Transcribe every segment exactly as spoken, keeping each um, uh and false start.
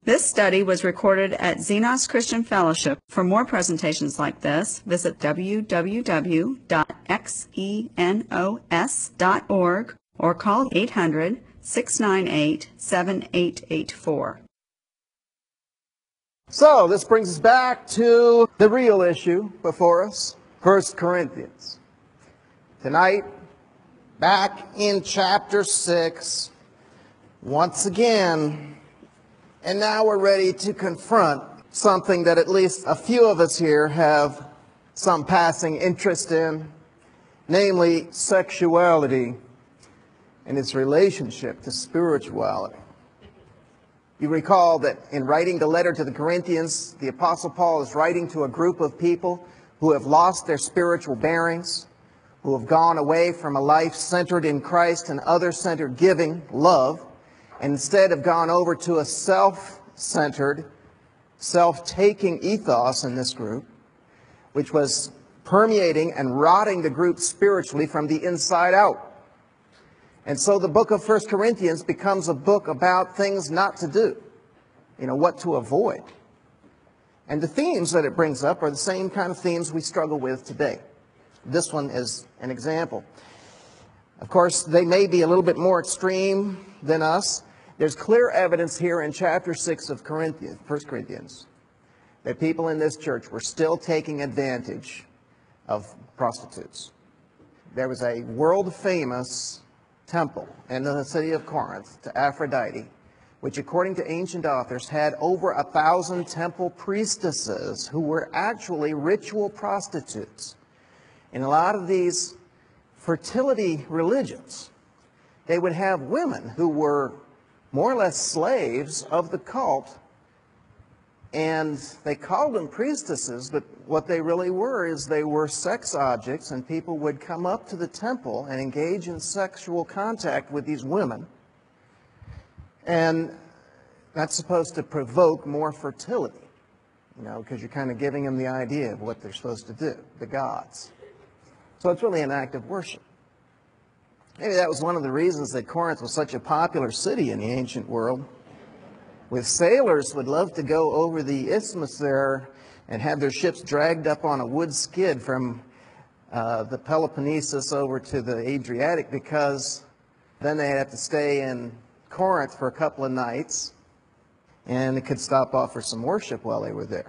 This study was recorded at Xenos Christian Fellowship. For more presentations like this, visit w w w dot xenos dot org or call eight hundred, six nine eight, seven eight eight four. So, this brings us back to the real issue before us, First Corinthians. Tonight, back in chapter six, once again. And now we're ready to confront something that at least a few of us here have some passing interest in, namely sexuality and its relationship to spirituality. You recall that in writing the letter to the Corinthians, the Apostle Paul is writing to a group of people who have lost their spiritual bearings, who have gone away from a life centered in Christ and other-centered giving, love, and instead have gone over to a self-centered, self-taking ethos in this group, which was permeating and rotting the group spiritually from the inside out. And so the book of First Corinthians becomes a book about things not to do, you know, what to avoid. And the themes that it brings up are the same kind of themes we struggle with today. This one is an example. Of course, they may be a little bit more extreme than us. There's clear evidence here in chapter six of Corinthians, First Corinthians, that people in this church were still taking advantage of prostitutes. There was a world-famous temple in the city of Corinth to Aphrodite, which according to ancient authors had over a thousand temple priestesses who were actually ritual prostitutes. In a lot of these fertility religions, they would have women who were more or less slaves of the cult, and they called them priestesses, but what they really were is they were sex objects, and people would come up to the temple and engage in sexual contact with these women, and that's supposed to provoke more fertility, you know, because you're kind of giving them the idea of what they're supposed to do, the gods. So it's really an act of worship. Maybe that was one of the reasons that Corinth was such a popular city in the ancient world. With sailors would love to go over the isthmus there and have their ships dragged up on a wood skid from uh, the Peloponnesus over to the Adriatic, because then they'd have to stay in Corinth for a couple of nights, and they could stop off for some worship while they were there.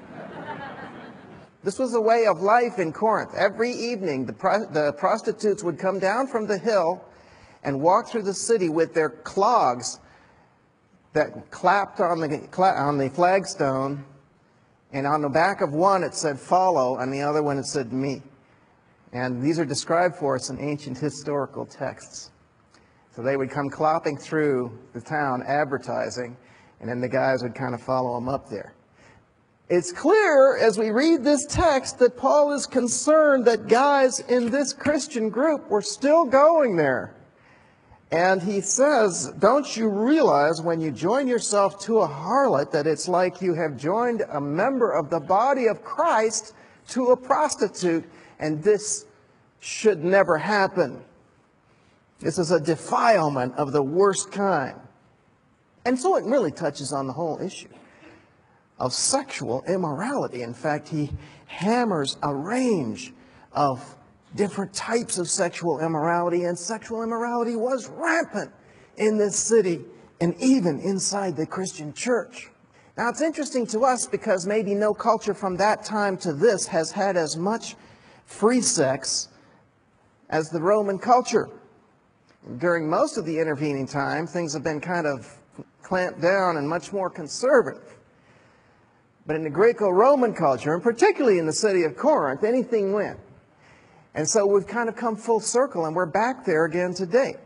This was a way of life in Corinth. Every evening, the, pro the prostitutes would come down from the hill and walk through the city with their clogs that clapped on the, on the flagstone, and on the back of one it said "follow," and the other one it said "me." And these are described for us in ancient historical texts. So they would come clopping through the town advertising, and then the guys would kind of follow them up there. It's clear as we read this text that Paul is concerned that guys in this Christian group were still going there. And he says, don't you realize when you join yourself to a harlot that it's like you have joined a member of the body of Christ to a prostitute, and this should never happen. This is a defilement of the worst kind. And so it really touches on the whole issue of sexual immorality. In fact, he hammers a range of different types of sexual immorality, and sexual immorality was rampant in this city and even inside the Christian church. Now, it's interesting to us because maybe no culture from that time to this has had as much free sex as the Roman culture. During most of the intervening time, things have been kind of clamped down and much more conservative. But in the Greco-Roman culture, and particularly in the city of Corinth, anything went. And so we've kind of come full circle, and we're back there again today.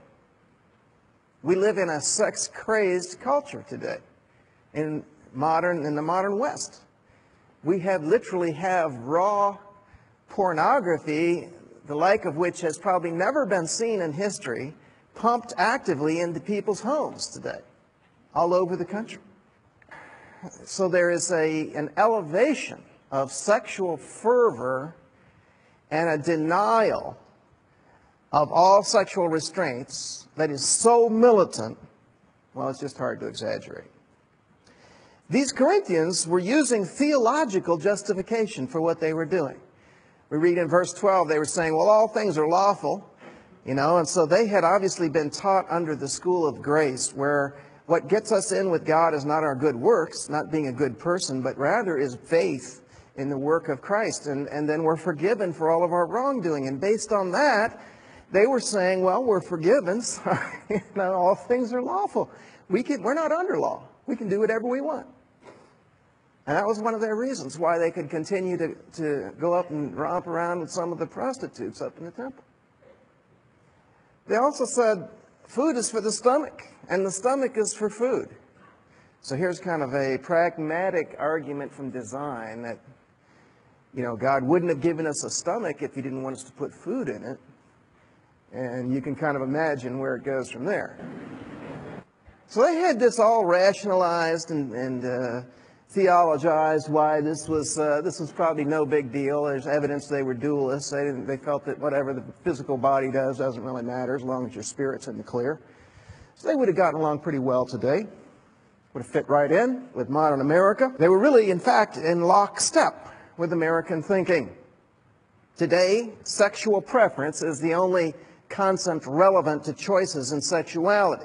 We live in a sex-crazed culture today, in modern, in the modern West. We have literally have raw pornography, the like of which has probably never been seen in history, pumped actively into people's homes today, all over the country. So there is a, an elevation of sexual fervor and a denial of all sexual restraints that is so militant, well, it's just hard to exaggerate. These Corinthians were using theological justification for what they were doing. We read in verse twelve, they were saying, well, all things are lawful, you know, and so they had obviously been taught under the school of grace, where what gets us in with God is not our good works, not being a good person, but rather is faith in the work of Christ. And, and then we're forgiven for all of our wrongdoing. And based on that, they were saying, well, we're forgiven. So, you know, all things are lawful. We can, we're not under law. We can do whatever we want. And that was one of their reasons why they could continue to, to go up and romp around with some of the prostitutes up in the temple. They also said, food is for the stomach, and the stomach is for food. So here's kind of a pragmatic argument from design that, you know, God wouldn't have given us a stomach if He didn't want us to put food in it. And you can kind of imagine where it goes from there. So they had this all rationalized and, and uh, theologized why this was uh, this was probably no big deal. There's evidence they were dualists. They didn't, they felt that whatever the physical body does doesn't really matter as long as your spirit's in the clear. So they would have gotten along pretty well today. Would have fit right in with modern America. They were really, in fact, in lockstep with American thinking. Today, sexual preference is the only concept relevant to choices in sexuality.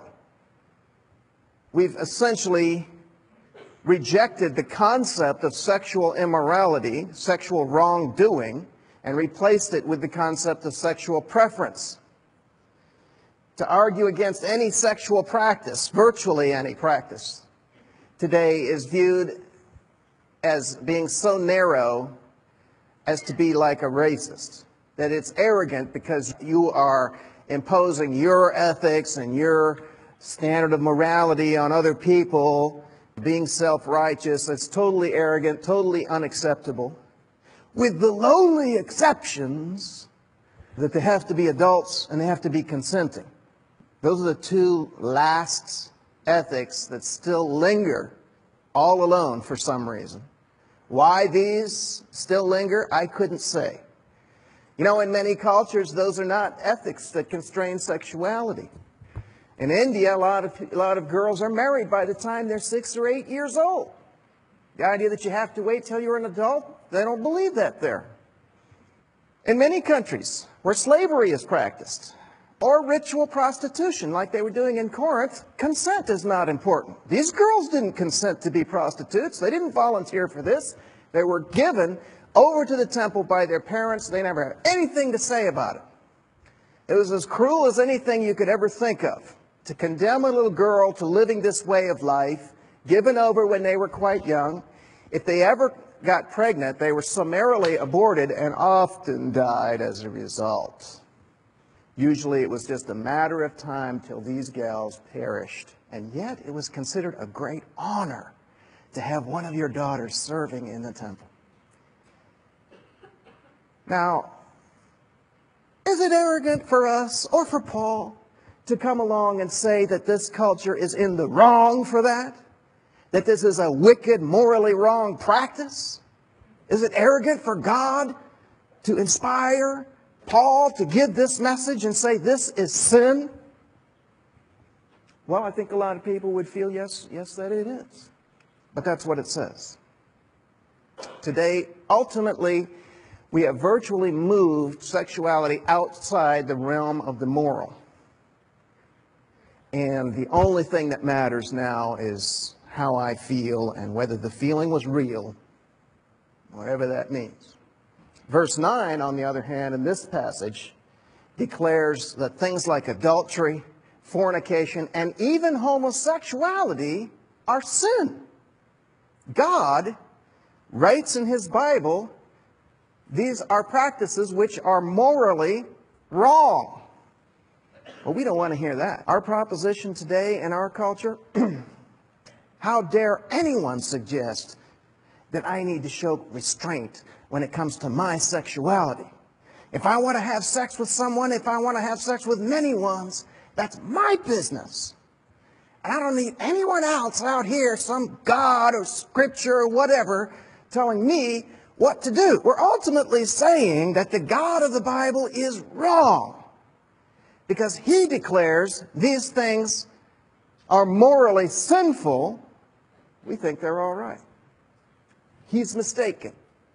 We've essentially rejected the concept of sexual immorality, sexual wrongdoing, and replaced it with the concept of sexual preference. To argue against any sexual practice, virtually any practice, today is viewed as being so narrow as to be like a racist. That it's arrogant because you are imposing your ethics and your standard of morality on other people, being self-righteous. It's totally arrogant, totally unacceptable. With the lowly exceptions that they have to be adults and they have to be consenting. Those are the two last ethics that still linger all alone for some reason. Why these still linger, I couldn't say. You know, in many cultures, those are not ethics that constrain sexuality. In India, a lot of, a lot of girls are married by the time they're six or eight years old. The idea that you have to wait till you're an adult, they don't believe that there. In many countries where slavery is practiced, or ritual prostitution like they were doing in Corinth, consent is not important. These girls didn't consent to be prostitutes. They didn't volunteer for this. They were given over to the temple by their parents. They never had anything to say about it. It was as cruel as anything you could ever think of, to condemn a little girl to living this way of life, given over when they were quite young. If they ever got pregnant, they were summarily aborted and often died as a result. Usually it was just a matter of time till these gals perished. And yet it was considered a great honor to have one of your daughters serving in the temple. Now, is it arrogant for us or for Paul to come along and say that this culture is in the wrong for that? That this is a wicked, morally wrong practice? Is it arrogant for God to inspire Paul to give this message and say this is sin? Well, I think a lot of people would feel yes, yes, that it is. But that's what it says. Today, ultimately, we have virtually moved sexuality outside the realm of the moral. And the only thing that matters now is how I feel and whether the feeling was real, whatever that means. Verse nine, on the other hand, in this passage, declares that things like adultery, fornication, and even homosexuality are sin. God writes in His Bible, these are practices which are morally wrong. Well, we don't want to hear that. Our proposition today in our culture, how dare anyone suggest that I need to show restraint when it comes to my sexuality. If I want to have sex with someone, if I want to have sex with many ones, that's my business. And I don't need anyone else out here, some God or scripture or whatever, telling me what to do. We're ultimately saying that the God of the Bible is wrong because He declares these things are morally sinful, We think they're all right. He's mistaken.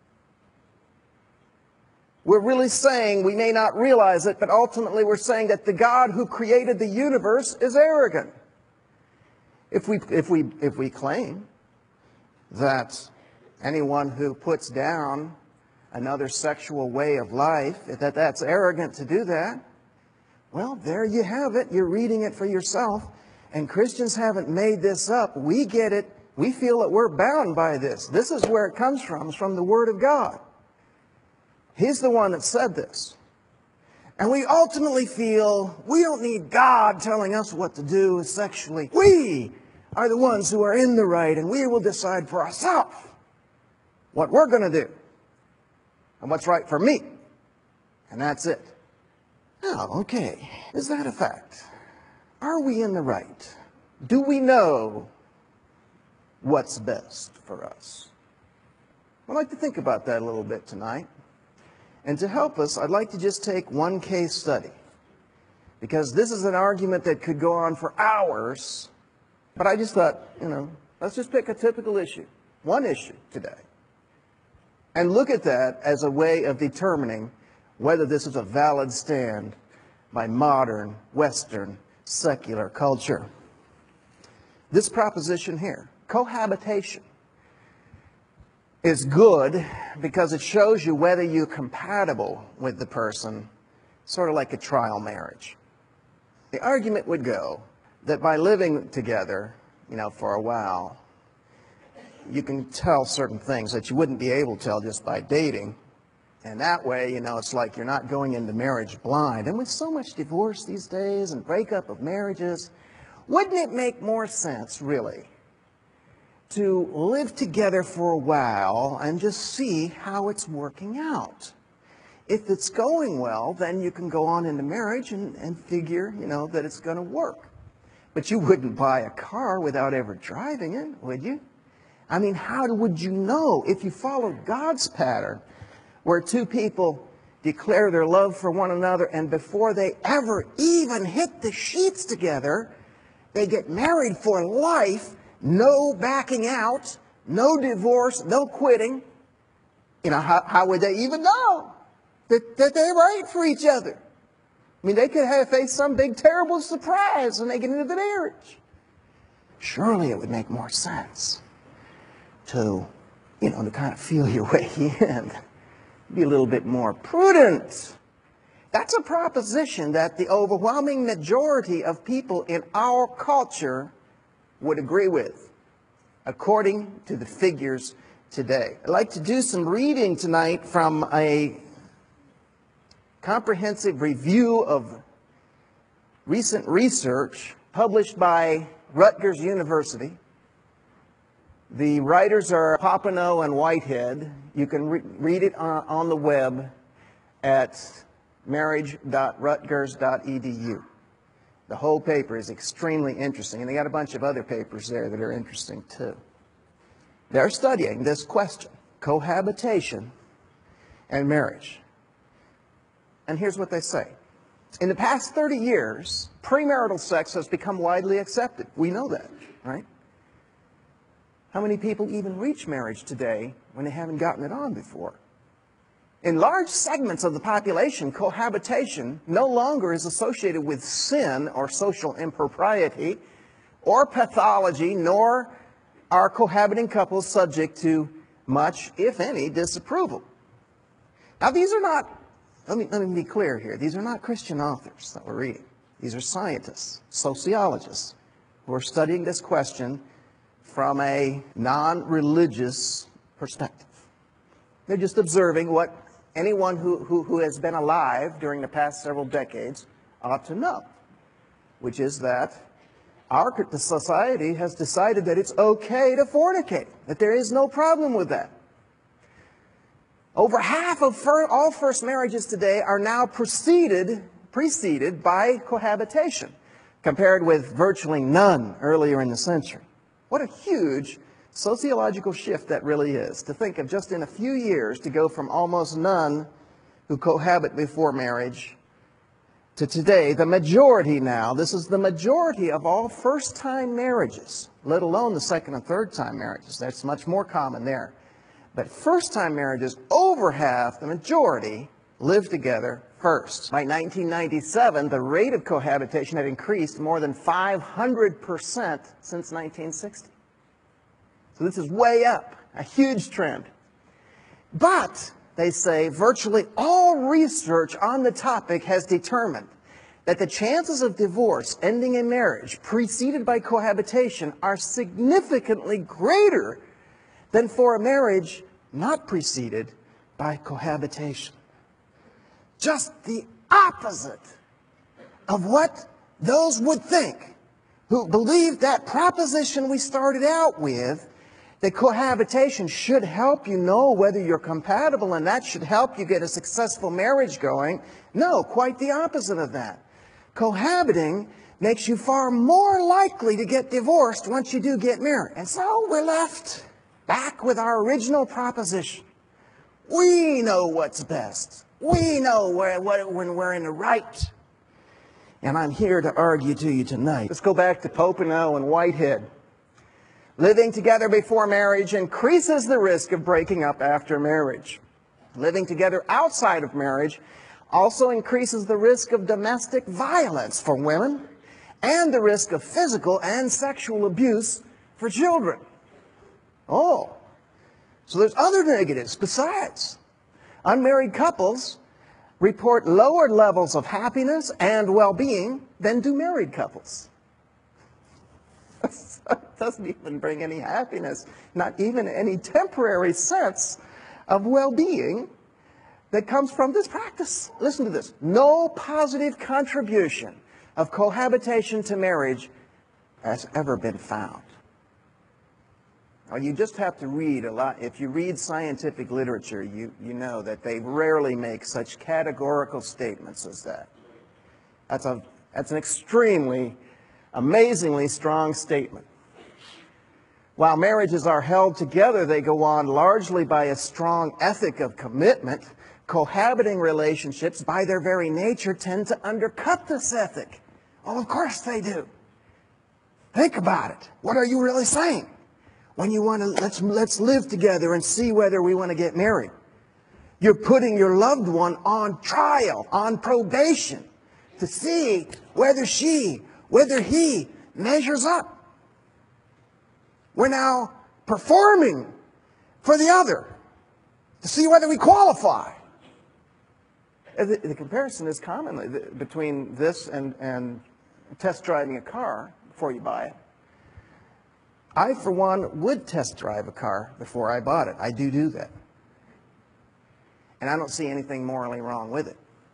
We're really saying, we may not realize it, but ultimately we're saying that the God who created the universe is arrogant. If we, if we, if we claim that anyone who puts down another sexual way of life, that that's arrogant to do that, well, there you have it. You're reading it for yourself. And Christians haven't made this up. We get it. We feel that we're bound by this. This is where it comes from. It's from the Word of God. He's the one that said this. And we ultimately feel we don't need God telling us what to do sexually. We are the ones who are in the right, and we will decide for ourselves what we're going to do and what's right for me. And that's it. Now, okay, is that a fact? Are we in the right? Do we know what's best for us? I'd like to think about that a little bit tonight. And to help us, I'd like to just take one case study, because this is an argument that could go on for hours, but I just thought, you know, let's just pick a typical issue, one issue today, and look at that as a way of determining whether this is a valid stand by modern, Western, secular culture. This proposition here, cohabitation, is good because it shows you whether you're compatible with the person, sort of like a trial marriage. The argument would go that by living together, you know, for a while, you can tell certain things that you wouldn't be able to tell just by dating. And that way, you know, it's like you're not going into marriage blind. And with so much divorce these days and breakup of marriages, wouldn't it make more sense, really, to live together for a while and just see how it's working out? If it's going well, then you can go on into marriage and, and figure, you know, that it's going to work. But you wouldn't buy a car without ever driving it, would you? I mean, how would you know if you followed God's pattern, where two people declare their love for one another, and before they ever even hit the sheets together, they get married for life, no backing out, no divorce, no quitting? You know, how, how would they even know that, that they're right for each other? I mean, they could have faced some big, terrible surprise when they get into the marriage. Surely it would make more sense to, you know, to kind of feel your way in. Be a little bit more prudent. That's a proposition that the overwhelming majority of people in our culture would agree with, according to the figures today. I'd like to do some reading tonight from a comprehensive review of recent research published by Rutgers University. The writers are Papineau and Whitehead. You can re read it on, on the web at marriage dot rutgers dot e d u. The whole paper is extremely interesting, and they got a bunch of other papers there that are interesting too. They're studying this question, cohabitation and marriage. And here's what they say. In the past thirty years, premarital sex has become widely accepted. We know that, right? How many people even reach marriage today when they haven't gotten it on before? In large segments of the population, cohabitation no longer is associated with sin or social impropriety or pathology, nor are cohabiting couples subject to much, if any, disapproval. Now, these are not, let me, let me be clear here, these are not Christian authors that we're reading. These are scientists, sociologists, who are studying this question from a non-religious perspective. They're just observing what anyone who, who, who has been alive during the past several decades ought to know, which is that our society has decided that it's okay to fornicate, that there is no problem with that. Over half of fir all first marriages today are now preceded, preceded by cohabitation, compared with virtually none earlier in the century. What a huge sociological shift that really is, to think of just in a few years to go from almost none who cohabit before marriage to today, the majority now, this is the majority of all first-time marriages, let alone the second and third-time marriages. That's much more common there. But first-time marriages, over half, the majority, live together first. By nineteen ninety-seven, the rate of cohabitation had increased more than five hundred percent since nineteen sixty. So this is way up, a huge trend. But, they say, virtually all research on the topic has determined that the chances of divorce ending a marriage preceded by cohabitation are significantly greater than for a marriage not preceded by cohabitation. Just the opposite of what those would think who believed that proposition we started out with, that cohabitation should help you know whether you're compatible and that should help you get a successful marriage going. No, quite the opposite of that. Cohabiting makes you far more likely to get divorced once you do get married. And so we're left back with our original proposition. We know what's best. We know where, what, when we're in the right. And I'm here to argue to you tonight. Let's go back to Popenoe and Whitehead. Living together before marriage increases the risk of breaking up after marriage. Living together outside of marriage also increases the risk of domestic violence for women and the risk of physical and sexual abuse for children. Oh, so there's other negatives besides. Unmarried couples report lower levels of happiness and well-being than do married couples. It doesn't even bring any happiness, not even any temporary sense of well-being that comes from this practice. Listen to this. No positive contribution of cohabitation to marriage has ever been found. Now, you just have to read a lot. If you read scientific literature, you, you know that they rarely make such categorical statements as that. That's, a, that's an extremely, amazingly strong statement. While marriages are held together, they go on largely by a strong ethic of commitment. Cohabiting relationships, by their very nature, tend to undercut this ethic. Oh, of course they do. Think about it. What are you really saying? When you want to, let's, let's live together and see whether we want to get married. You're putting your loved one on trial, on probation, to see whether she, whether he measures up. We're now performing for the other to see whether we qualify. The, the comparison is commonly between this and, and test driving a car before you buy it. I, for one, would test drive a car before I bought it. I do do that. And I don't see anything morally wrong with it.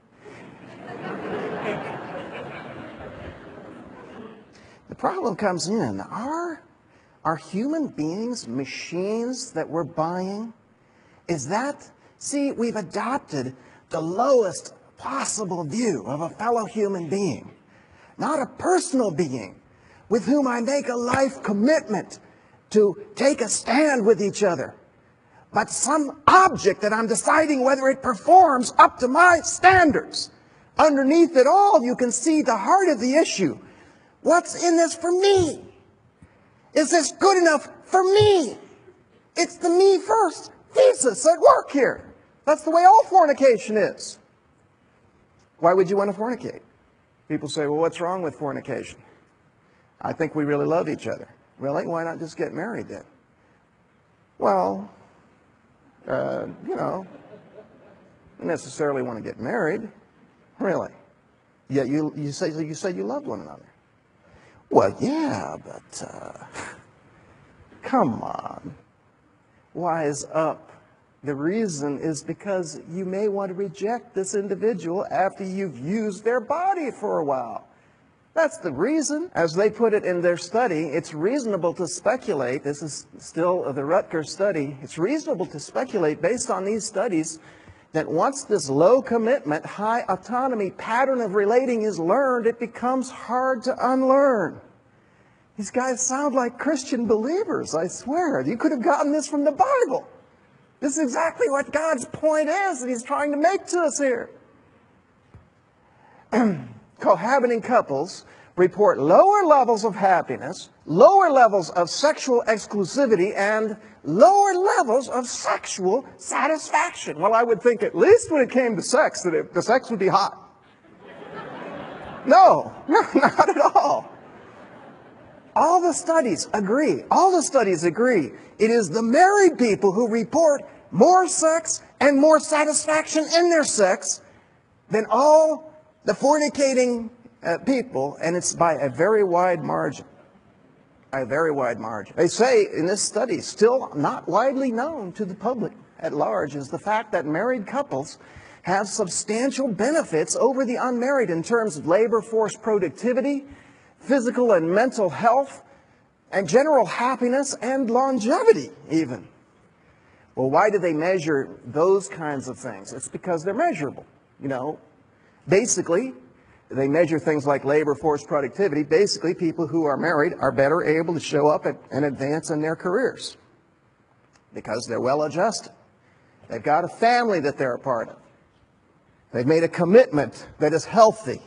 The problem comes in. Are, are human beings machines that we're buying? Is that, see, we've adopted the lowest possible view of a fellow human being. Not a personal being with whom I make a life commitment to take a stand with each other, but some object that I'm deciding whether it performs up to my standards. Underneath it all, you can see the heart of the issue. What's in this for me? Is this good enough for me? It's the me first thesis at work here. That's the way all fornication is. Why would you want to fornicate? People say, well, what's wrong with fornication? I think we really love each other. Really? Why not just get married then? Well, uh, you know, don't necessarily want to get married. Really? Yet you, you, say, you say you love one another. Well, yeah, but uh, come on. Wise up. The reason is because you may want to reject this individual after you've used their body for a while. That's the reason. As they put it in their study, it's reasonable to speculate, this is still the Rutgers study, it's reasonable to speculate based on these studies that once this low commitment, high autonomy pattern of relating is learned, it becomes hard to unlearn. These guys sound like Christian believers, I swear. You could have gotten this from the Bible. This is exactly what God's point is that He's trying to make to us here. cohabiting couples report lower levels of happiness, lower levels of sexual exclusivity, and lower levels of sexual satisfaction. Well, I would think at least when it came to sex, that it, the sex would be hot. No, no, not at all. All the studies agree, all the studies agree. It is the married people who report more sex and more satisfaction in their sex than all the fornicating uh, people, and it's by a very wide margin. By a very wide margin. They say in this study, still not widely known to the public at large, is the fact that married couples have substantial benefits over the unmarried in terms of labor force productivity, physical and mental health, and general happiness and longevity even. Well, why do they measure those kinds of things? It's because they're measurable. You know, basically, they measure things like labor force productivity. Basically, people who are married are better able to show up at, and advance in their careers because they're well adjusted. They've got a family that they're a part of. They've made a commitment that is healthy.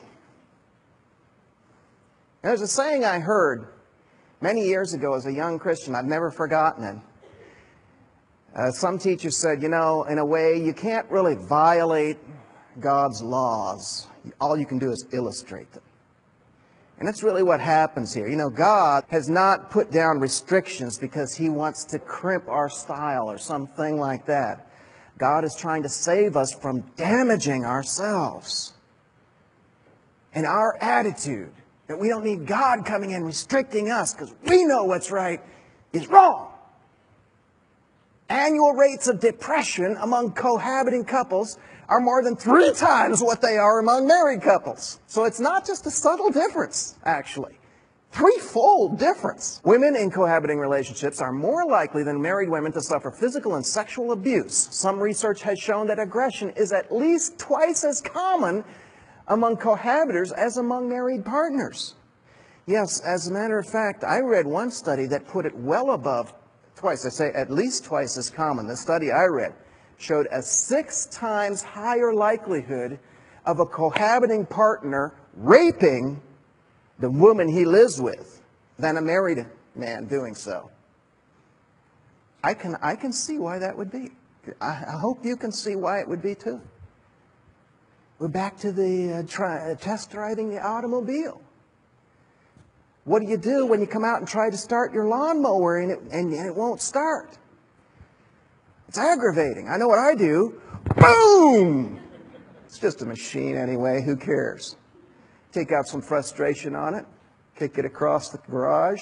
There's a saying I heard many years ago as a young Christian. I've never forgotten it. Uh, some teachers said, you know, in a way, you can't really violate God's laws. All you can do is illustrate them. And that's really what happens here. You know, God has not put down restrictions because He wants to crimp our style or something like that. God is trying to save us from damaging ourselves. And our attitude that we don't need God coming in restricting us because we know what's right is wrong. Annual rates of depression among cohabiting couples are more than three times what they are among married couples. So it's not just a subtle difference, actually. Threefold difference. Women in cohabiting relationships are more likely than married women to suffer physical and sexual abuse. Some research has shown that aggression is at least twice as common among cohabitors as among married partners. Yes, as a matter of fact, I read one study that put it well above twice. I say at least twice as common. The study I read showed a six times higher likelihood of a cohabiting partner raping the woman he lives with than a married man doing so. I can, I can see why that would be. I, I hope you can see why it would be too. We're back to the uh, try, uh, test driving the automobile. What do you do when you come out and try to start your lawnmower and it, and, and it won't start? It's aggravating. I know what I do. Boom! It's just a machine anyway. Who cares? Take out some frustration on it. Kick it across the garage.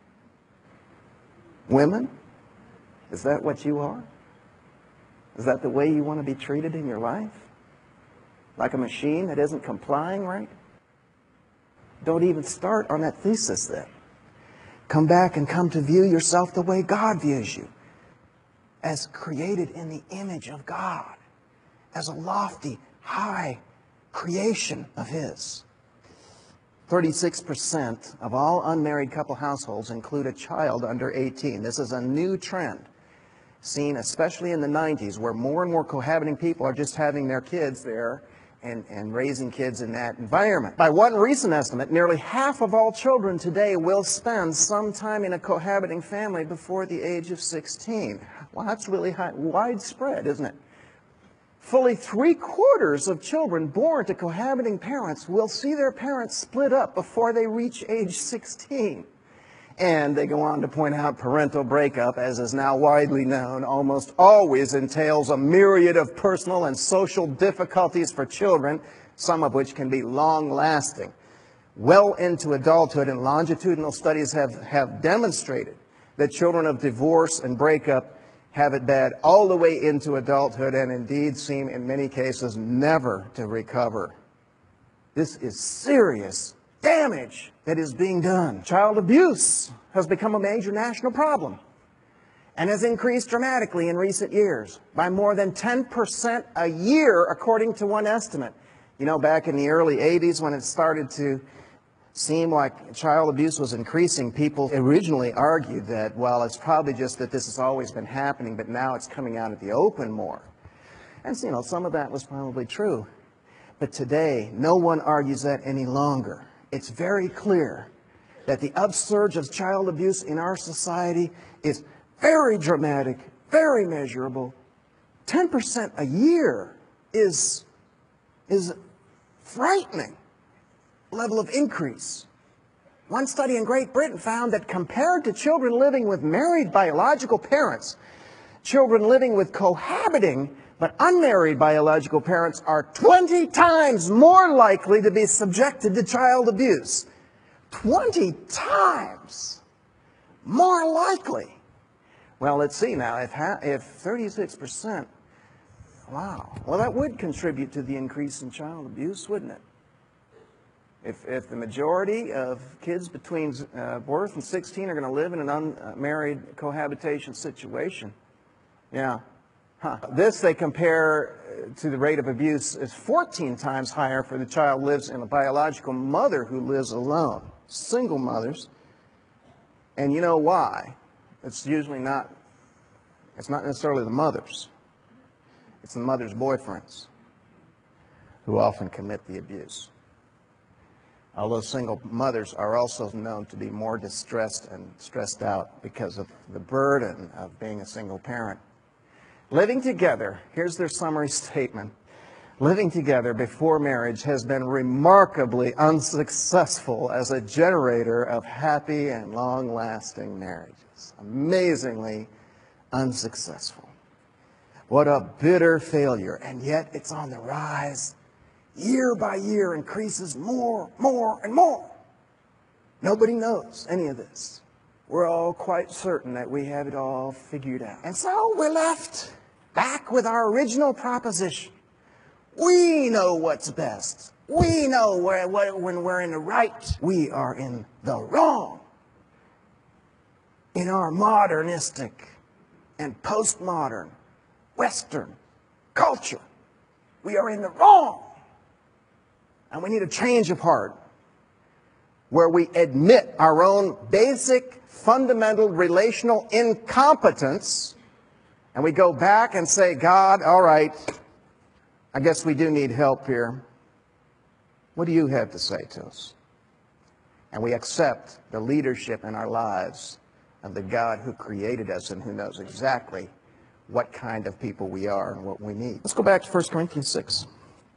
Women, is that what you are? Is that the way you want to be treated in your life? Like a machine that isn't complying right? Don't even start on that thesis then. Come back and come to view yourself the way God views you. As created in the image of God. As a lofty, high creation of His. thirty-six percent of all unmarried couple households include a child under eighteen. This is a new trend seen especially in the nineties, where more and more cohabiting people are just having their kids there and, and raising kids in that environment. By one recent estimate, nearly half of all children today will spend some time in a cohabiting family before the age of sixteen. Well, that's really high, widespread, isn't it? Fully three-quarters of children born to cohabiting parents will see their parents split up before they reach age sixteen. And they go on to point out parental breakup, as is now widely known, almost always entails a myriad of personal and social difficulties for children, some of which can be long-lasting. Well into adulthood, and longitudinal studies have, have demonstrated that children of divorce and breakup have it bad all the way into adulthood, and indeed seem in many cases never to recover. This is serious damage that is being done. Child abuse has become a major national problem and has increased dramatically in recent years by more than ten percent a year, according to one estimate. You know, back in the early eighties, when it started to seem like child abuse was increasing, people originally argued that, well, it's probably just that this has always been happening, but now it's coming out at the open more. And, you know, some of that was probably true. But today, no one argues that any longer. It's very clear that the upsurge of child abuse in our society is very dramatic, very measurable. ten percent a year is, is frightening level of increase. One study in Great Britain found that compared to children living with married biological parents, children living with cohabiting but unmarried biological parents are twenty times more likely to be subjected to child abuse. twenty times more likely. Well, let's see now, if, if thirty-six percent, wow, well, that would contribute to the increase in child abuse, wouldn't it? If, if the majority of kids between uh, birth and sixteen are going to live in an unmarried cohabitation situation, yeah. Huh. This they compare to the rate of abuse is fourteen times higher for the child lives in a biological mother who lives alone. Single mothers. And you know why? It's usually not, it's not necessarily the mothers. It's the mother's boyfriends who often commit the abuse. Although single mothers are also known to be more distressed and stressed out because of the burden of being a single parent. Living together, here's their summary statement. Living together before marriage has been remarkably unsuccessful as a generator of happy and long-lasting marriages. Amazingly unsuccessful. What a bitter failure, and yet it's on the rise. Year by year increases more, more, and more. Nobody knows any of this. We're all quite certain that we have it all figured out. And so we're left back with our original proposition. We know what's best. We know where, where, when we're in the right. We are in the wrong. In our modernistic and postmodern Western culture, we are in the wrong. And we need a change of heart where we admit our own basic, fundamental relational incompetence, and we go back and say, God, all right, I guess we do need help here. What do you have to say to us? And we accept the leadership in our lives of the God who created us and who knows exactly what kind of people we are and what we need. Let's go back to First Corinthians six.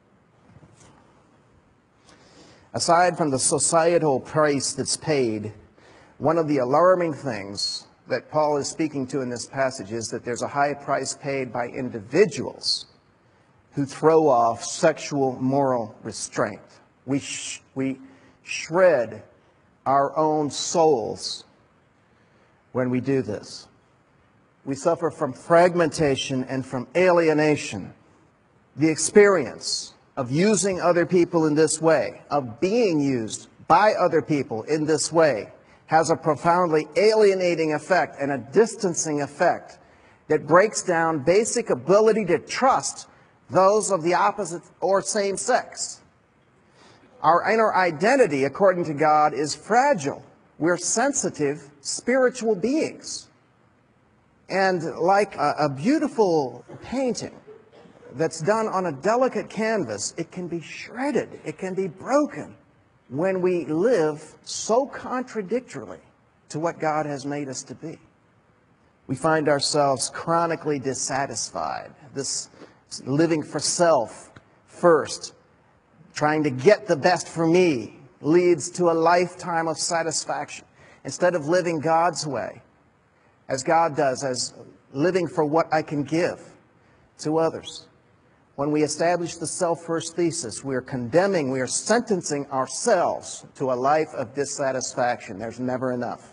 Aside from the societal price that's paid, one of the alarming things that Paul is speaking to in this passage is that there's a high price paid by individuals who throw off sexual moral restraint. We, sh- we shred our own souls when we do this. We suffer from fragmentation and from alienation. The experience of using other people in this way, of being used by other people in this way, has a profoundly alienating effect and a distancing effect that breaks down basic ability to trust those of the opposite or same sex. Our inner identity, according to God, is fragile. We're sensitive, spiritual beings. And like a, a beautiful painting that's done on a delicate canvas, it can be shredded, it can be broken when we live so contradictorily to what God has made us to be. We find ourselves chronically dissatisfied. This living for self first, trying to get the best for me, leads to a lifetime of satisfaction. Instead of living God's way, as God does, as living for what I can give to others. When we establish the self-first thesis, we are condemning, we are sentencing ourselves to a life of dissatisfaction. There's never enough.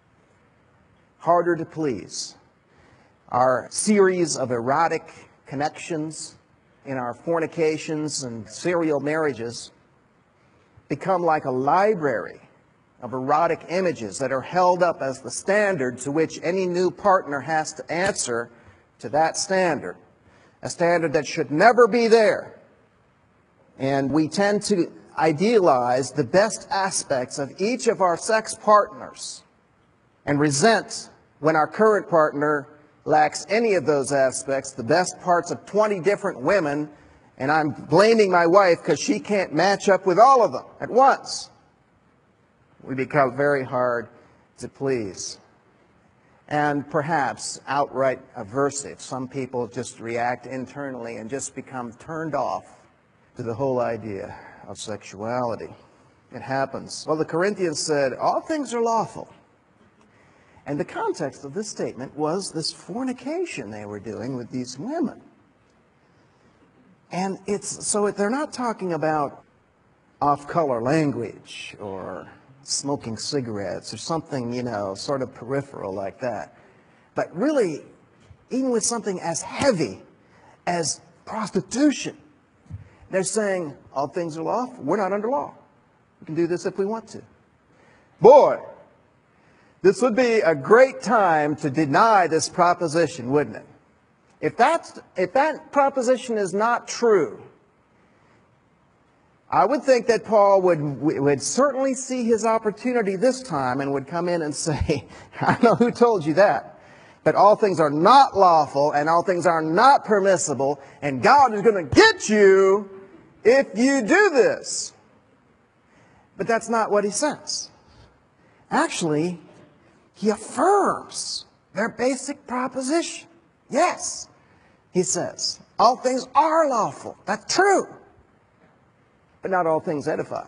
Harder to please. Our series of erotic connections in our fornications and serial marriages become like a library of erotic images that are held up as the standard to which any new partner has to answer to that standard. A standard that should never be there. And we tend to idealize the best aspects of each of our sex partners and resent when our current partner lacks any of those aspects, the best parts of twenty different women, and I'm blaming my wife because she can't match up with all of them at once, we become very hard to please. And perhaps outright aversive. Some people just react internally and just become turned off to the whole idea of sexuality. It happens. Well, the Corinthians said, all things are lawful. And the context of this statement was this fornication they were doing with these women. And it's so they're not talking about off-color language or smoking cigarettes or something, you know, sort of peripheral like that. But really, even with something as heavy as prostitution, they're saying all things are lawful. We're not under law. We can do this if we want to. Boy, this would be a great time to deny this proposition, wouldn't it? If that's, if that proposition is not true, I would think that Paul would, would certainly see his opportunity this time and would come in and say, I don't know who told you that, but all things are not lawful and all things are not permissible, and God is going to get you if you do this. But that's not what he says. Actually, he affirms their basic proposition. Yes, he says, all things are lawful. That's true. But not all things edify.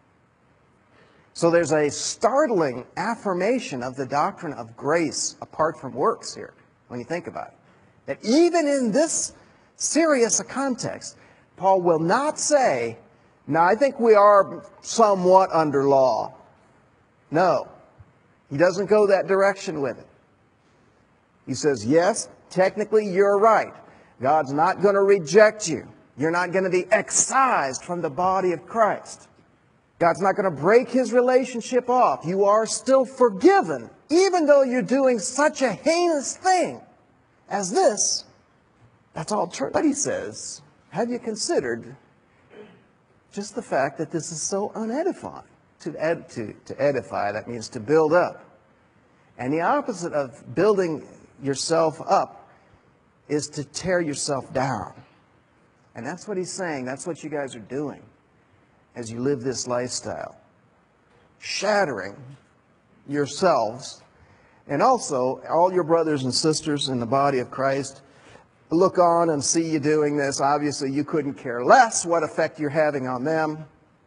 So there's a startling affirmation of the doctrine of grace apart from works here, when you think about it. That even in this serious a context, Paul will not say, now I think we are somewhat under law. No, he doesn't go that direction with it. He says, yes, technically you're right. God's not going to reject you. You're not going to be excised from the body of Christ. God's not going to break his relationship off. You are still forgiven, even though you're doing such a heinous thing as this. That's all true. But he says, have you considered just the fact that this is so unedifying? To, ed, to, to edify, that means to build up. And the opposite of building yourself up is to tear yourself down. And that's what he's saying. That's what you guys are doing as you live this lifestyle. Shattering yourselves. And also, all your brothers and sisters in the body of Christ look on and see you doing this. Obviously, you couldn't care less what effect you're having on them.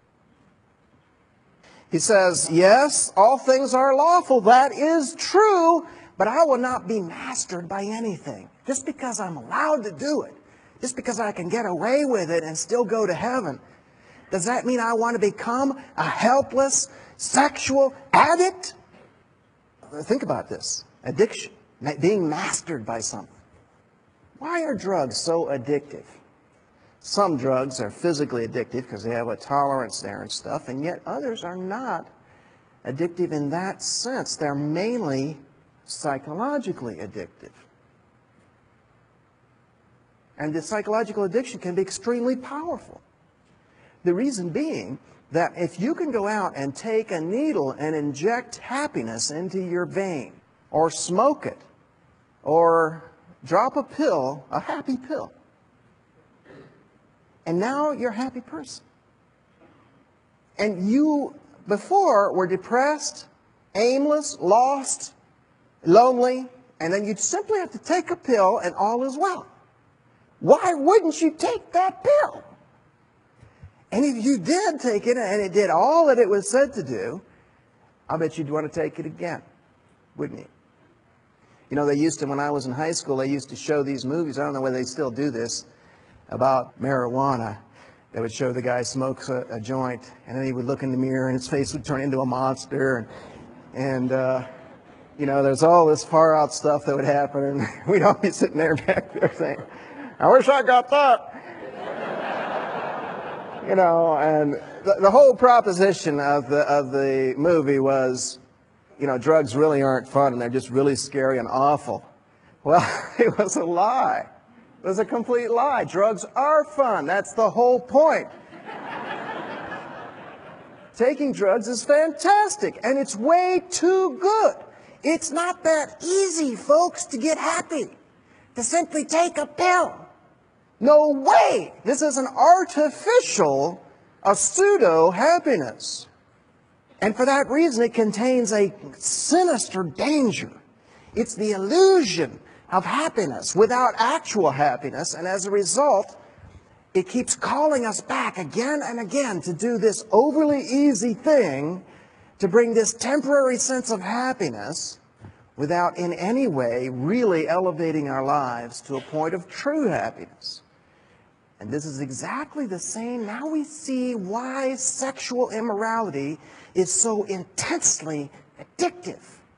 He says, yes, all things are lawful. That is true. But I will not be mastered by anything. Just because I'm allowed to do it. Just because I can get away with it and still go to heaven, does that mean I want to become a helpless sexual addict? Think about this. Addiction. Being mastered by something. Why are drugs so addictive? Some drugs are physically addictive because they have a tolerance there and stuff, and yet others are not addictive in that sense. They're mainly psychologically addictive. And the psychological addiction can be extremely powerful. The reason being that if you can go out and take a needle and inject happiness into your vein, or smoke it, or drop a pill, a happy pill, and now you're a happy person. And you, before, were depressed, aimless, lost, lonely, and then you simply have to take a pill and all is well. Why wouldn't you take that pill? And if you did take it and it did all that it was said to do, I bet you'd want to take it again, wouldn't you? You know, they used to, when I was in high school, they used to show these movies, I don't know whether they still do this, about marijuana. They would show the guy smokes a, a joint, and then he would look in the mirror and his face would turn into a monster. And, and uh, you know, there's all this far out stuff that would happen, and we'd all be sitting there back there saying, I wish I got that. You know, and the, the whole proposition of the, of the movie was, you know, drugs really aren't fun and they're just really scary and awful. Well, it was a lie. It was a complete lie. Drugs are fun. That's the whole point. Taking drugs is fantastic, and it's way too good. It's not that easy, folks, to get happy, to simply take a pill. No way! This is an artificial, a pseudo-happiness. And for that reason, it contains a sinister danger. It's the illusion of happiness without actual happiness, and as a result, it keeps calling us back again and again to do this overly easy thing, to bring this temporary sense of happiness without in any way really elevating our lives to a point of true happiness. And this is exactly the same. Now we see why sexual immorality is so intensely addictive.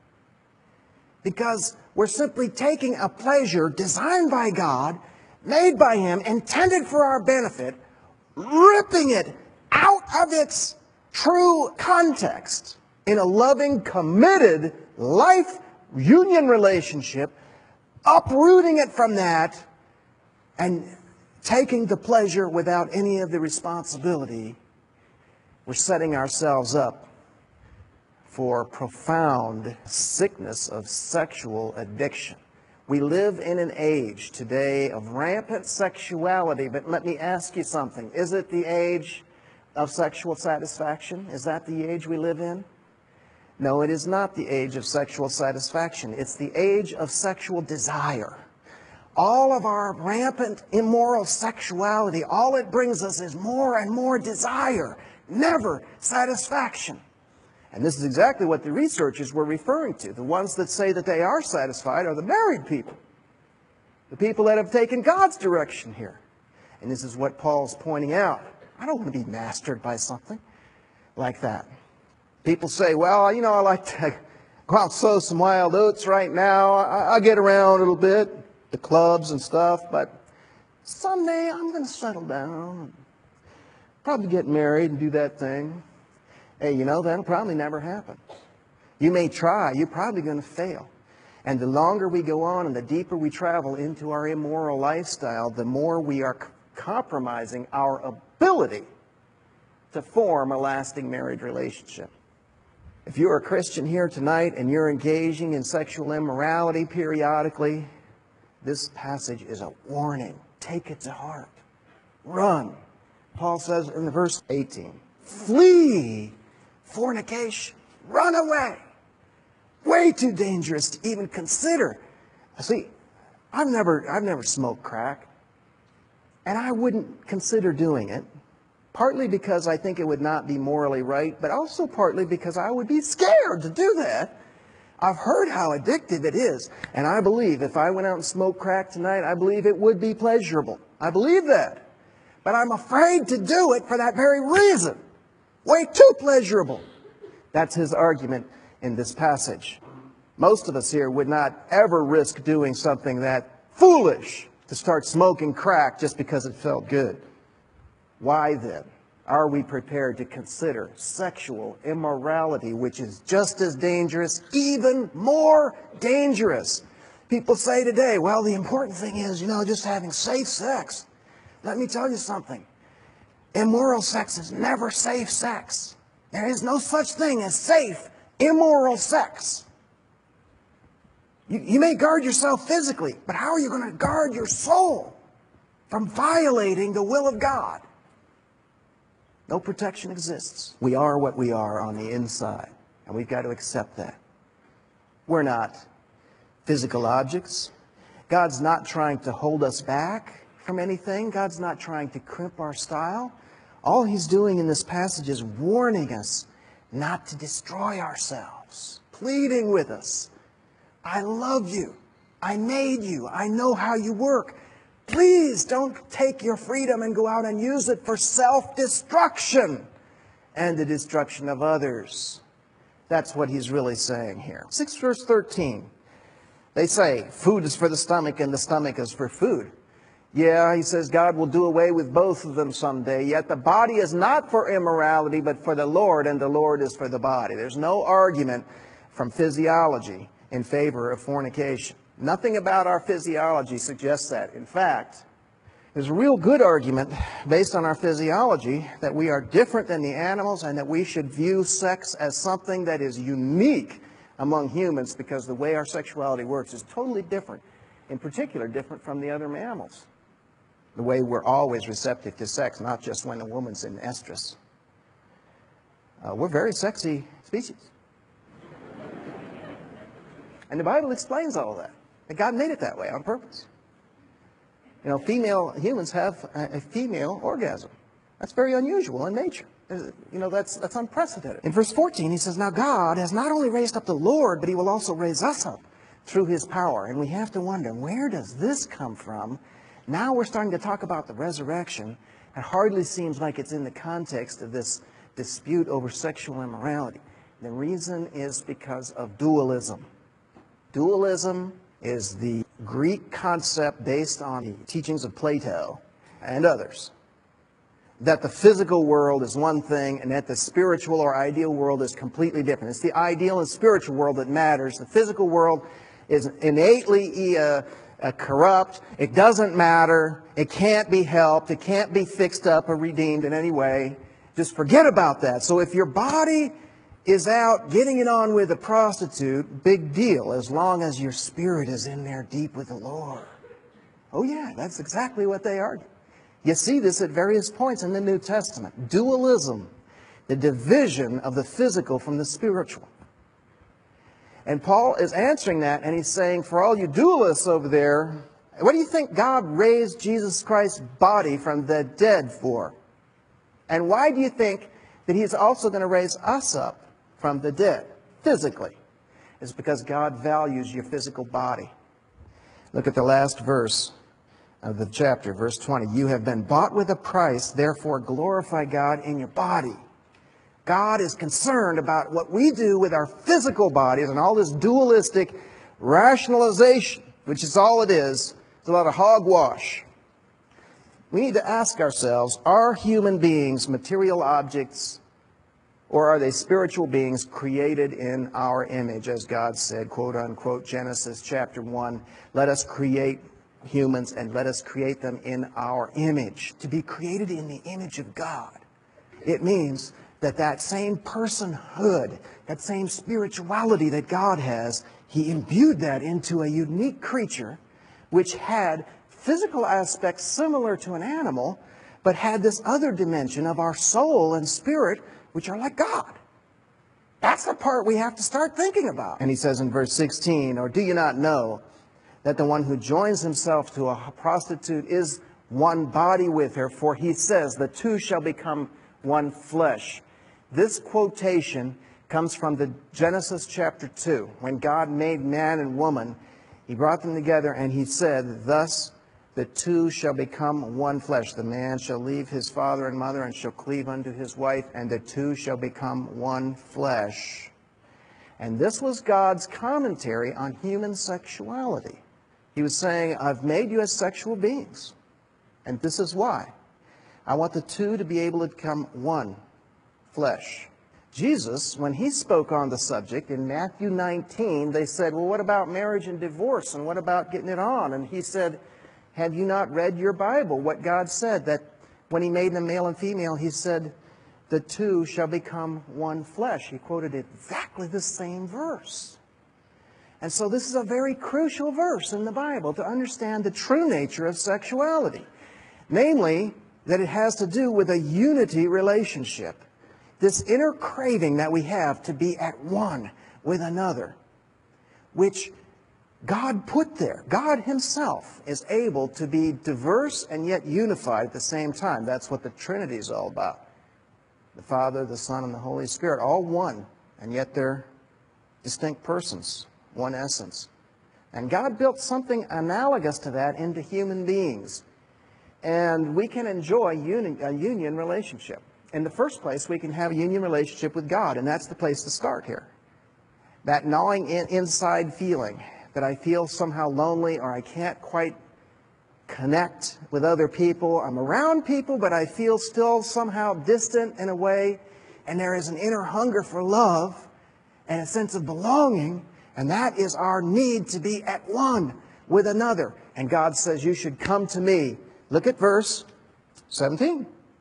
Because we're simply taking a pleasure designed by God, made by Him, intended for our benefit, ripping it out of its true context in a loving, committed life union relationship, uprooting it from that and taking the pleasure without any of the responsibility. We're setting ourselves up for profound sickness of sexual addiction. We live in an age today of rampant sexuality, but let me ask you something. Is it the age of sexual satisfaction? Is that the age we live in? No, it is not the age of sexual satisfaction. It's the age of sexual desire. All of our rampant immoral sexuality, all it brings us is more and more desire, never satisfaction. And this is exactly what the researchers were referring to. The ones that say that they are satisfied are the married people, the people that have taken God's direction here. And this is what Paul's pointing out. I don't want to be mastered by something like that. People say, well, you know, I like to go out and sow some wild oats right now. I, I get around a little bit, the clubs and stuff, but someday I'm going to settle down, probably get married and do that thing. Hey, you know, that'll probably never happen. You may try, you're probably going to fail. And the longer we go on and the deeper we travel into our immoral lifestyle, the more we are c- compromising our ability to form a lasting marriage relationship. If you're a Christian here tonight and you're engaging in sexual immorality periodically, this passage is a warning. Take it to heart. Run. Paul says in verse eighteen, flee fornication. Run away. Way too dangerous to even consider. See, I've never, I've never smoked crack, and I wouldn't consider doing it. Partly because I think it would not be morally right, but also partly because I would be scared to do that. I've heard how addictive it is, and I believe if I went out and smoked crack tonight, I believe it would be pleasurable. I believe that. But I'm afraid to do it for that very reason. Way too pleasurable. That's his argument in this passage. Most of us here would not ever risk doing something that foolish, to start smoking crack just because it felt good. Why then are we prepared to consider sexual immorality, which is just as dangerous, even more dangerous? People say today, well, the important thing is, you know, just having safe sex. Let me tell you something. Immoral sex is never safe sex. There is no such thing as safe, immoral sex. You, you may guard yourself physically, but how are you going to guard your soul from violating the will of God? No protection exists. We are what we are on the inside, and we've got to accept that. We're not physical objects. God's not trying to hold us back from anything. God's not trying to crimp our style. All He's doing in this passage is warning us not to destroy ourselves, pleading with us. I love you. I made you. I know how you work. Please don't take your freedom and go out and use it for self-destruction and the destruction of others. That's what he's really saying here. six verse thirteen. They say, food is for the stomach and the stomach is for food. Yeah, he says God will do away with both of them someday. Yet the body is not for immorality, but for the Lord, and the Lord is for the body. There's no argument from physiology in favor of fornication. Nothing about our physiology suggests that. In fact, there's a real good argument based on our physiology that we are different than the animals and that we should view sex as something that is unique among humans because the way our sexuality works is totally different, in particular different from the other mammals. the way we're always receptive to sex, not just when a woman's in estrus. Uh, we're a very sexy species. And the Bible explains all of that. That God made it that way on purpose. You know, female humans have a, a female orgasm. That's very unusual in nature. You know, that's, that's unprecedented. In verse fourteen, he says, now God has not only raised up the Lord, but he will also raise us up through his power. And we have to wonder, where does this come from? Now we're starting to talk about the resurrection. It hardly seems like it's in the context of this dispute over sexual immorality. The reason is because of dualism. Dualism is the Greek concept based on the teachings of Plato and others, that the physical world is one thing and that the spiritual or ideal world is completely different. It's the ideal and spiritual world that matters. The physical world is innately uh, uh, corrupt. It doesn't matter. It can't be helped. It can't be fixed up or redeemed in any way. Just forget about that. So if your body is out getting it on with a prostitute, big deal, as long as your spirit is in there deep with the Lord. Oh yeah, that's exactly what they argue. You see this at various points in the New Testament. Dualism, the division of the physical from the spiritual. And Paul is answering that, and he's saying, for all you dualists over there, what do you think God raised Jesus Christ's body from the dead for? And why do you think that he's also going to raise us up from the dead, physically? It's because God values your physical body. Look at the last verse of the chapter, verse twenty. You have been bought with a price, therefore glorify God in your body. God is concerned about what we do with our physical bodies, and all this dualistic rationalization, which is all it is. It's a lot of hogwash. We need to ask ourselves, are human beings material objects, or are they spiritual beings created in our image, as God said, quote unquote, Genesis chapter one, let us create humans and let us create them in our image. To be created in the image of God, it means that that same personhood, that same spirituality that God has, he imbued that into a unique creature which had physical aspects similar to an animal, but had this other dimension of our soul and spirit, which are like God. That's the part we have to start thinking about. And he says in verse sixteen, or do you not know that the one who joins himself to a prostitute is one body with her? For he says, the two shall become one flesh. This quotation comes from the Genesis chapter two. When God made man and woman, he brought them together and he said, thus the two shall become one flesh. The man shall leave his father and mother and shall cleave unto his wife, and the two shall become one flesh. And this was God's commentary on human sexuality. He was saying, I've made you as sexual beings, and this is why. I want the two to be able to become one flesh. Jesus, when he spoke on the subject in Matthew nineteen, they said, well, what about marriage and divorce, and what about getting it on? And he said, have you not read your Bible? What God said, that when he made them male and female, he said, the two shall become one flesh. He quoted exactly the same verse. And so this is a very crucial verse in the Bible to understand the true nature of sexuality. Namely, that it has to do with a unity relationship. This inner craving that we have to be at one with another, which God put there. God himself is able to be diverse and yet unified at the same time. That's what the Trinity is all about. The Father, the Son, and the Holy Spirit, all one, and yet they're distinct persons, one essence. And God built something analogous to that into human beings. And we can enjoy uni- a union relationship. In the first place, we can have a union relationship with God, and that's the place to start here. That gnawing in, inside feeling that I feel somehow lonely, or I can't quite connect with other people. I'm around people, but I feel still somehow distant in a way, and there is an inner hunger for love and a sense of belonging, and that is our need to be at one with another. And God says, you should come to me. Look at verse seventeen.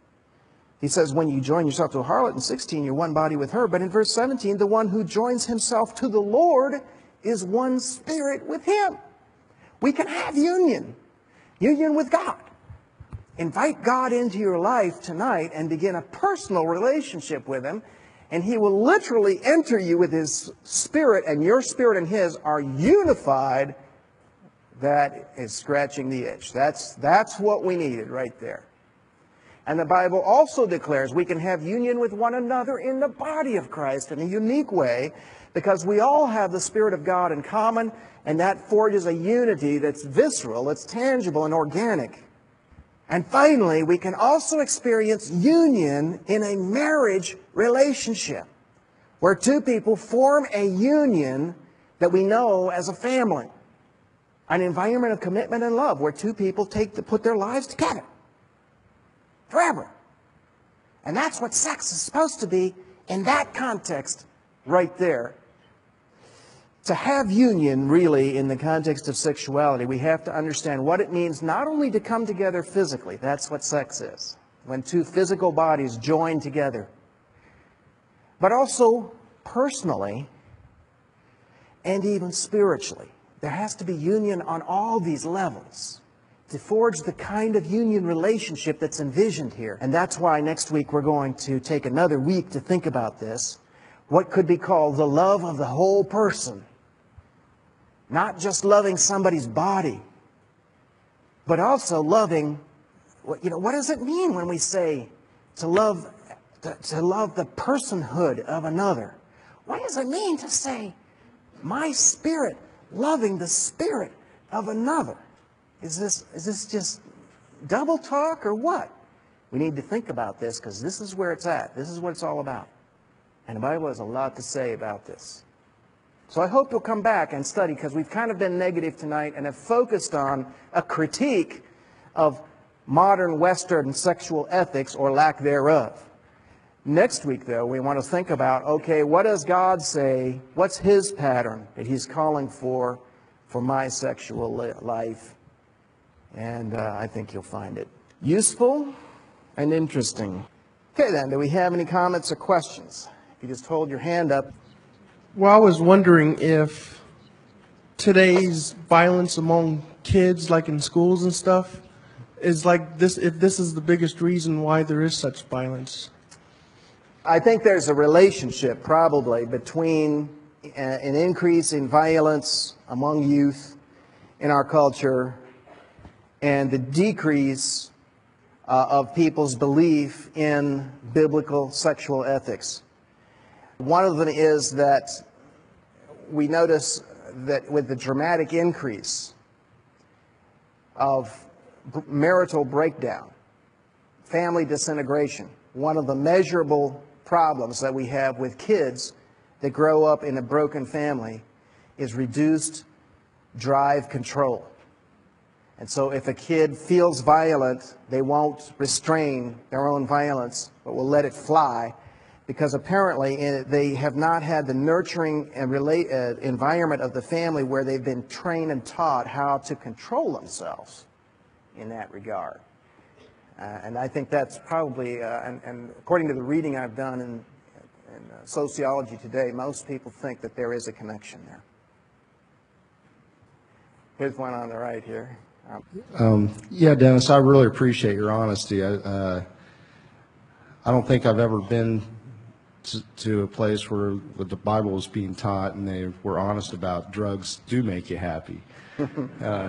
He says, when you join yourself to a harlot, in sixteen, you're one body with her. But in verse seventeen, the one who joins himself to the Lord is one spirit with him. We can have union. Union with God. invite God into your life tonight and begin a personal relationship with Him, and He will literally enter you with His Spirit, and your spirit and His are unified. That is scratching the itch. That's, that's what we needed right there. And the Bible also declares we can have union with one another in the body of Christ in a unique way, because we all have the Spirit of God in common, and that forges a unity that's visceral, it's tangible and organic. And finally, we can also experience union in a marriage relationship, where two people form a union that we know as a family. An environment of commitment and love, where two people take to put their lives together forever. And that's what sex is supposed to be in that context right there. To have union, really, in the context of sexuality, we have to understand what it means not only to come together physically, that's what sex is, when two physical bodies join together, but also personally and even spiritually. There has to be union on all these levels to forge the kind of union relationship that's envisioned here. And that's why next week we're going to take another week to think about this, what could be called the love of the whole person. Not just loving somebody's body, but also loving, you know, what does it mean when we say to love, to, to love the personhood of another? What does it mean to say, my spirit loving the spirit of another? Is this, is this just double talk or what? We need to think about this, because this is where it's at. This is what it's all about. And the Bible has a lot to say about this. So I hope you'll come back and study, because we've kind of been negative tonight and have focused on a critique of modern Western sexual ethics or lack thereof. Next week, though, we want to think about, okay, what does God say? What's His pattern that He's calling for for my sexual life? And uh, I think you'll find it useful and interesting. Okay, then, do we have any comments or questions? If you just hold your hand up. Well, I was wondering if today's violence among kids, like in schools and stuff, is like this, if this is the biggest reason why there is such violence. I think there's a relationship probably between an increase in violence among youth in our culture and the decrease uh, of people's belief in biblical sexual ethics. One of them is that we notice that with the dramatic increase of marital breakdown, family disintegration, one of the measurable problems that we have with kids that grow up in a broken family is reduced drive control. And so if a kid feels violent, they won't restrain their own violence, but will let it fly, because apparently they have not had the nurturing and relate, uh, environment of the family where they've been trained and taught how to control themselves in that regard. Uh, and I think that's probably, uh, and, and according to the reading I've done in, in uh, sociology today, most people think that there is a connection there. Here's one on the right here. Um, Um, yeah, Dennis, I really appreciate your honesty. I, uh, I don't think I've ever been to, to a place where the Bible was being taught and they were honest about drugs do make you happy. uh,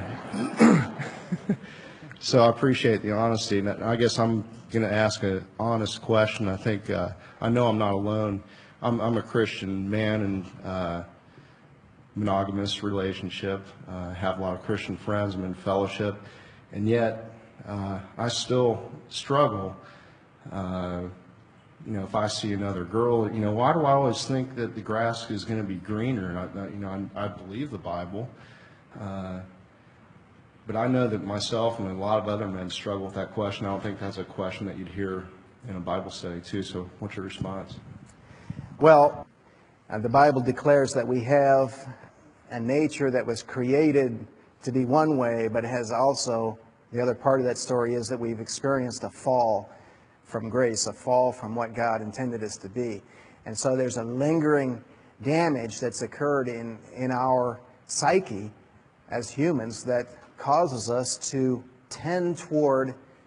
so I appreciate the honesty. And I guess I'm going to ask an honest question. I think uh, I know I'm not alone. I'm, I'm a Christian man and uh, monogamous relationship. I uh, have a lot of Christian friends. I'm in fellowship. And yet, uh, I still struggle. Uh, you know, if I see another girl, you know, why do I always think that the grass is going to be greener? And I, you know, I, I believe the Bible. Uh, but I know that myself and a lot of other men struggle with that question. I don't think that's a question that you'd hear in a Bible study, too. So what's your response? Well, uh, the Bible declares that we have a nature that was created to be one way, but has also, the other part of that story is that we've experienced a fall from grace, a fall from what God intended us to be. And so there's a lingering damage that's occurred in, in our psyche as humans that causes us to tend toward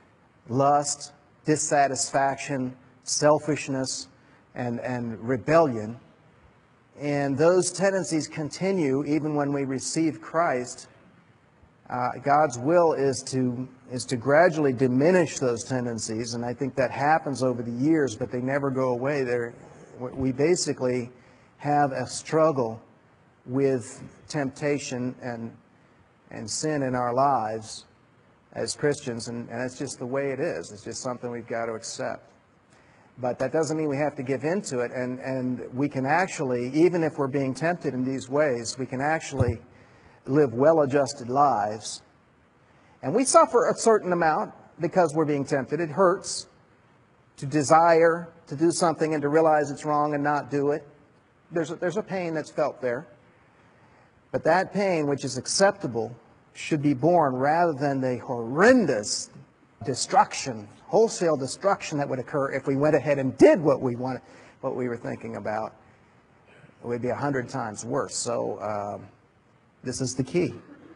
lust, dissatisfaction, selfishness, and, and rebellion. And those tendencies continue even when we receive Christ. Uh, God's will is to is to gradually diminish those tendencies, and I think that happens over the years, but they never go away. They're, we basically have a struggle with temptation and and sin in our lives as Christians, and, and it's just the way it is. It's just something we've got to accept. But that doesn't mean we have to give into it, and, and we can actually, even if we're being tempted in these ways, we can actually live well-adjusted lives. And we suffer a certain amount because we're being tempted. It hurts to desire to do something and to realize it's wrong and not do it. There's a, there's a pain that's felt there. But that pain, which is acceptable, should be borne rather than the horrendous destruction, wholesale destruction that would occur if we went ahead and did what we wanted, what we were thinking about. It would be a hundred times worse. So um, this is the key.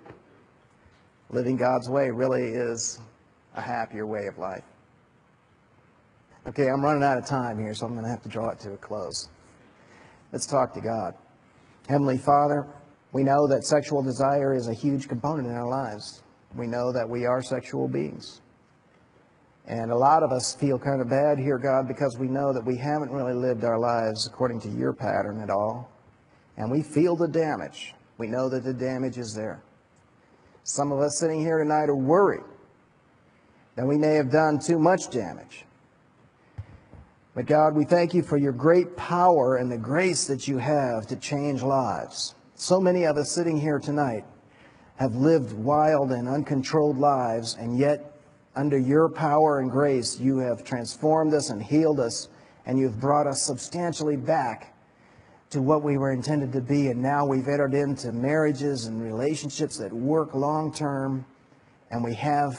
Living God's way really is a happier way of life. Okay, I'm running out of time here, so I'm going to have to draw it to a close. Let's talk to God. Heavenly Father, we know that sexual desire is a huge component in our lives. We know that we are sexual beings. And a lot of us feel kind of bad here, God, because we know that we haven't really lived our lives according to your pattern at all. And we feel the damage. We know that the damage is there. Some of us sitting here tonight are worried that we may have done too much damage. But God, we thank you for your great power and the grace that you have to change lives. So many of us sitting here tonight have lived wild and uncontrolled lives, and yet under your power and grace, you have transformed us and healed us, and you've brought us substantially back to what we were intended to be. And now we've entered into marriages and relationships that work long term, and we have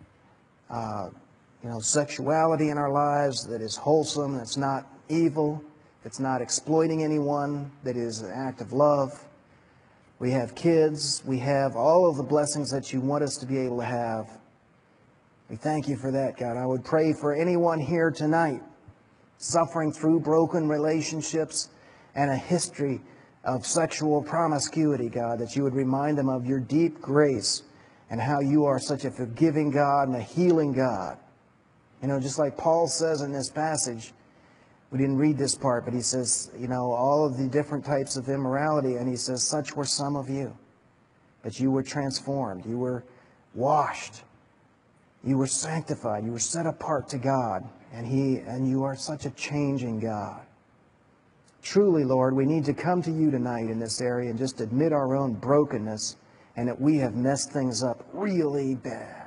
uh, you know, sexuality in our lives that is wholesome, that's not evil, it's not exploiting anyone, that is an act of love. We have kids, we have all of the blessings that you want us to be able to have. We thank you for that, God. I would pray for anyone here tonight suffering through broken relationships and a history of sexual promiscuity, God, that you would remind them of your deep grace and how you are such a forgiving God and a healing God. You know, just like Paul says in this passage, we didn't read this part, but he says, you know, all of the different types of immorality, and he says, such were some of you. But you were transformed. You were washed. You were sanctified. You were set apart to God. And He and you are such a changing God. Truly, Lord, we need to come to you tonight in this area and just admit our own brokenness and that we have messed things up really bad.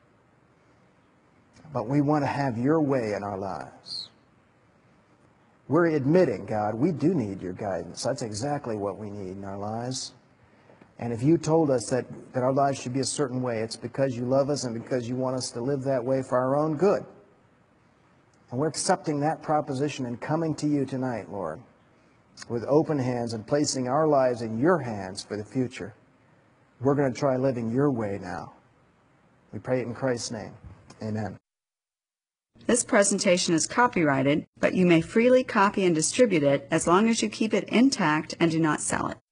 But we want to have your way in our lives. We're admitting, God, we do need your guidance. That's exactly what we need in our lives. And if you told us that, that our lives should be a certain way, it's because you love us and because you want us to live that way for our own good. And we're accepting that proposition and coming to you tonight, Lord, with open hands and placing our lives in your hands for the future. We're going to try living your way now. We pray it in Christ's name. Amen. This presentation is copyrighted, but you may freely copy and distribute it as long as you keep it intact and do not sell it.